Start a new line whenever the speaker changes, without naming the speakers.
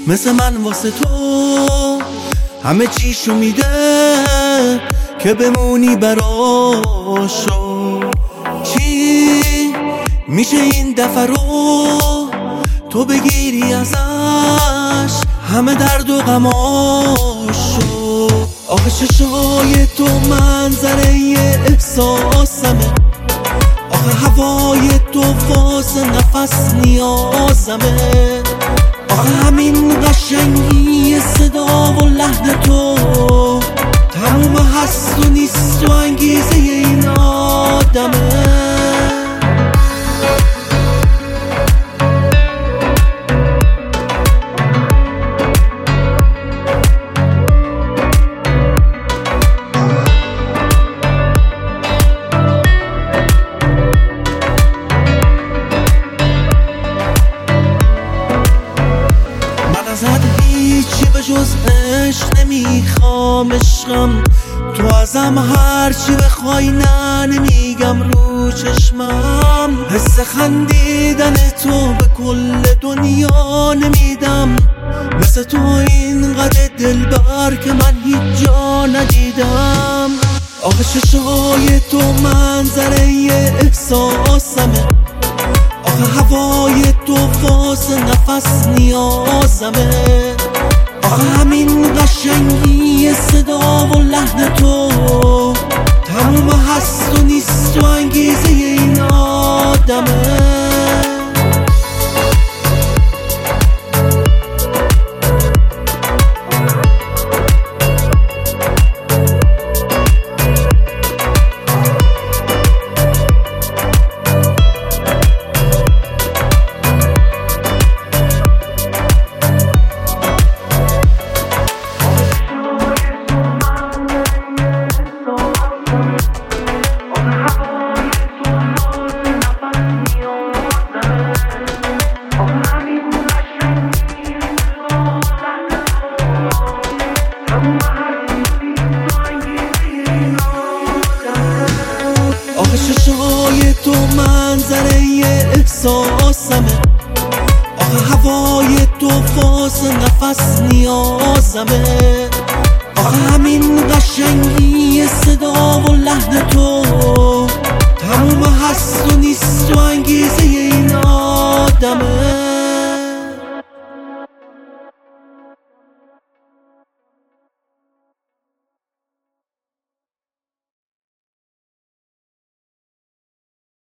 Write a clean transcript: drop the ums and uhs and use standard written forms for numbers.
مثل من واسه تو همه چیشو میده که بمونی براشو. چی میشه این دفعه رو تو بگیری ازش همه درد و غماشو؟ آخه چشای تو منظره احساسمه، آخه هوای تو واسه نفس نیازمه، آخه همین قشنگی صدا و لحن تو تموم هست و نیست و انگیزه این آدمه. هیچی به جز عشق نمیخوام عشقم، تو ازم هرچی بخوای نه نمیگم رو چشمم، حس خندیدن تو به کل دنیا نمیدم، مثل تو اینقدر دلبر که من هیچ جا ندیدم. آخه چشای تو منظره احساسمه، آخه هوای تو واسه نفس نیازمه، آخه همین قشنگی صدا و لحن تو تموم هست و نیست و انگیزه این آدمه. آخه چشای تو منظره احساسمه، آخه هوای تو واسه نفس نیازمه، آخه همین قشنگی صدا و لحن تو